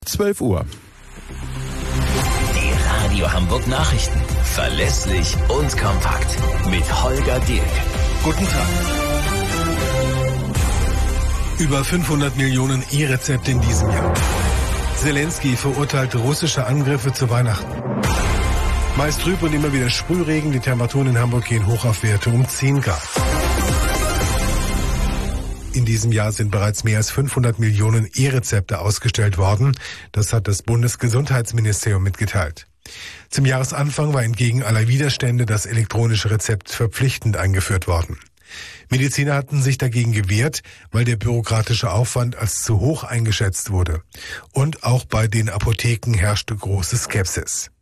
12 Uhr. Die Radio Hamburg Nachrichten. Verlässlich und kompakt. Mit Holger Dilk. Guten Tag. Über 500 Millionen E-Rezepte in diesem Jahr. Zelensky verurteilt russische Angriffe zu Weihnachten. Meist trüb und immer wieder Sprühregen. Die Temperaturen in Hamburg gehen hoch auf Werte um 10 Grad. In diesem Jahr sind bereits mehr als 500 Millionen E-Rezepte ausgestellt worden. Das hat das Bundesgesundheitsministerium mitgeteilt. Zum Jahresanfang war entgegen aller Widerstände das elektronische Rezept verpflichtend eingeführt worden. Mediziner hatten sich dagegen gewehrt, weil der bürokratische Aufwand als zu hoch eingeschätzt wurde. Und auch bei den Apotheken herrschte große Skepsis.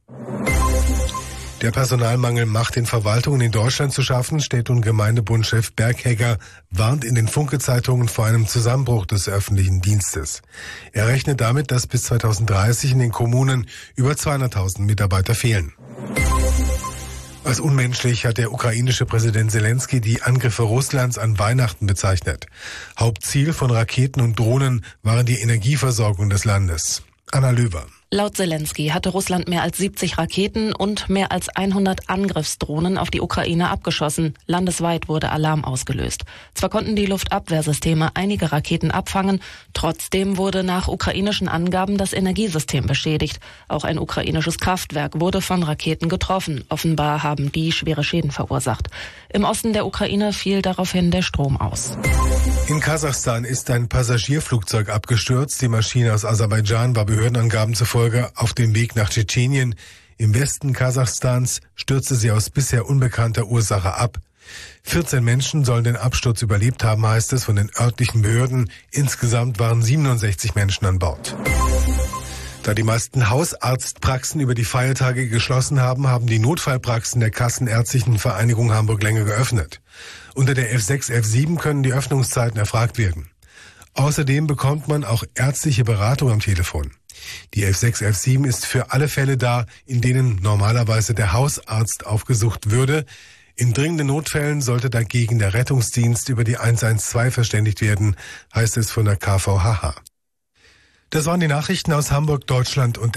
Der Personalmangel macht den Verwaltungen in Deutschland zu schaffen. Städte- und Gemeindebundchef Berghegger warnt in den Funke-Zeitungen vor einem Zusammenbruch des öffentlichen Dienstes. Er rechnet damit, dass bis 2030 in den Kommunen über 200.000 Mitarbeiter fehlen. Als unmenschlich hat der ukrainische Präsident Zelensky die Angriffe Russlands an Weihnachten bezeichnet. Hauptziel von Raketen und Drohnen waren die Energieversorgung des Landes. Anna Löwer. Laut Zelensky hatte Russland mehr als 70 Raketen und mehr als 100 Angriffsdrohnen auf die Ukraine abgeschossen. Landesweit wurde Alarm ausgelöst. Zwar konnten die Luftabwehrsysteme einige Raketen abfangen, trotzdem wurde nach ukrainischen Angaben das Energiesystem beschädigt. Auch ein ukrainisches Kraftwerk wurde von Raketen getroffen. Offenbar haben die schwere Schäden verursacht. Im Osten der Ukraine fiel daraufhin der Strom aus. In Kasachstan ist ein Passagierflugzeug abgestürzt. Die Maschine aus Aserbaidschan war Behördenangaben zufolge auf dem Weg nach Tschetschenien. Im Westen Kasachstans stürzte sie aus bisher unbekannter Ursache ab. 14 Menschen sollen den Absturz überlebt haben, heißt es von den örtlichen Behörden. Insgesamt waren 67 Menschen an Bord. Da die meisten Hausarztpraxen über die Feiertage geschlossen haben, haben die Notfallpraxen der Kassenärztlichen Vereinigung Hamburg länger geöffnet. Unter der F6, F7 können die Öffnungszeiten erfragt werden. Außerdem bekommt man auch ärztliche Beratung am Telefon. Die F6, F7 ist für alle Fälle da, in denen normalerweise der Hausarzt aufgesucht würde. In dringenden Notfällen sollte dagegen der Rettungsdienst über die 112 verständigt werden, heißt es von der KVHH. Das waren die Nachrichten aus Hamburg, Deutschland und